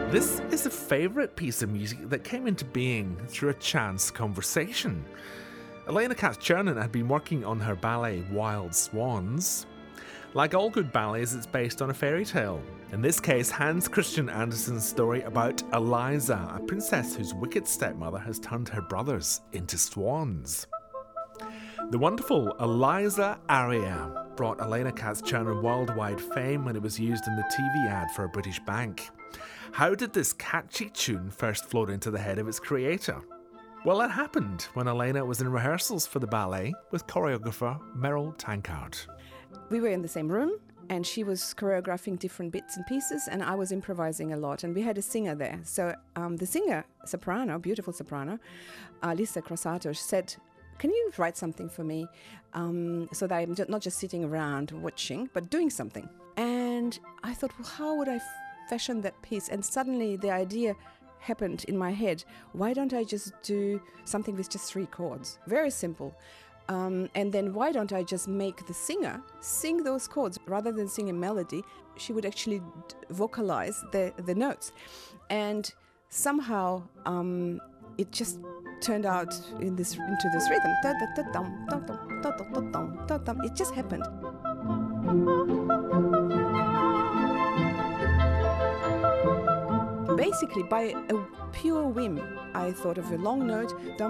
This is a favourite piece of music that came into being through a chance conversation. Elena Katz-Chernin had been working on her ballet Wild Swans. Like all good ballets, it's based on a fairy tale. In this case, Hans Christian Andersen's story about Eliza, a princess whose wicked stepmother has turned her brothers into swans. The wonderful Eliza aria brought Elena Katz-Chernin worldwide fame when it was used in the TV ad for a British bank. How did this catchy tune first float into the head of its creator? Well, it happened when Elena was in rehearsals for the ballet with choreographer Merrill Tankard. We were in the same room, and she was choreographing different bits and pieces, and I was improvising a lot, and we had a singer there. So the singer, soprano, beautiful soprano, Lisa Crossato, said, "Can you write something for me so that I'm not just sitting around watching, but doing something?" And I thought, well, how would I fashion that piece? And suddenly the idea happened in my head. Why don't I just do something with just 3 chords? Very simple. And then why don't I just make the singer sing those chords? Rather than sing a melody, she would actually vocalize the notes. And somehow it just turned out into this rhythm. It just happened. Basically, by a pure whim, I thought of a long note.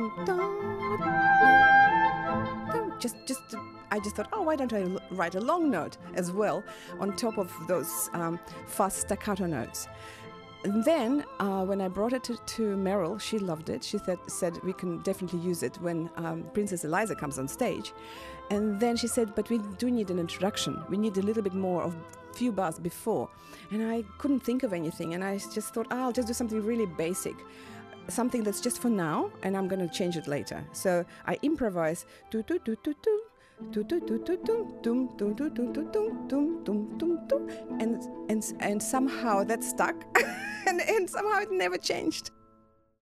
I just thought, why don't I write a long note as well on top of those fast staccato notes? And then when I brought it to Merrill, she loved it. She said we can definitely use it when Princess Eliza comes on stage. And then she said, but we do need an introduction. We need a little bit more of few bars before. And I couldn't think of anything. And I just thought, I'll just do something really basic. Something that's just for now, and I'm going to change it later. So I improvise. And somehow that stuck, and somehow it never changed.